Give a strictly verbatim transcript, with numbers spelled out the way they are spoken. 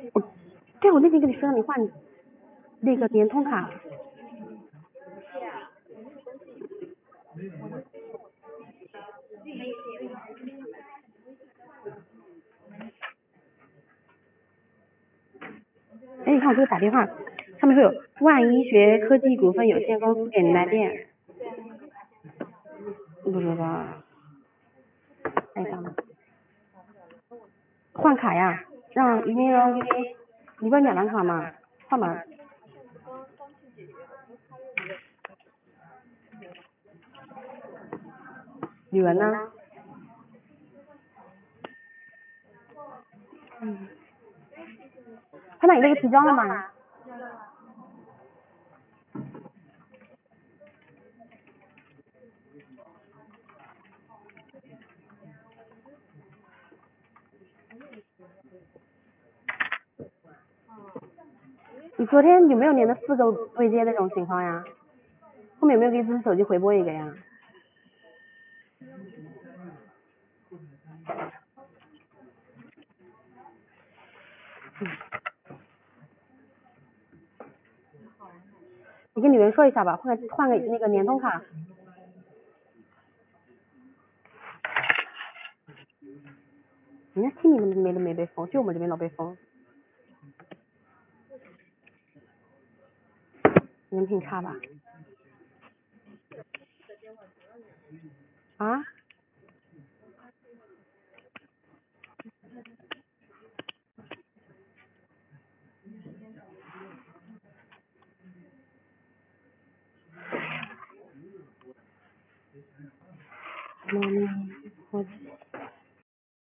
我对，我那天跟你说让你换那个联通卡。哎，你看我这个打电话，上面会有万医学科技股份有限公司给你来电。不知道。哎呀，换卡呀，让移民人给你，你不是两张卡吗？换吧。女人呢？嗯。看到你那个提交了吗？你昨天有没有连着四个未接那种情况呀？后面有没有给自己手机回拨一个呀？嗯。你跟女人说一下吧，换个换个那个联通卡。人家听你们没没被封，就我们这边老被封。人品差吧？啊？嗯，我。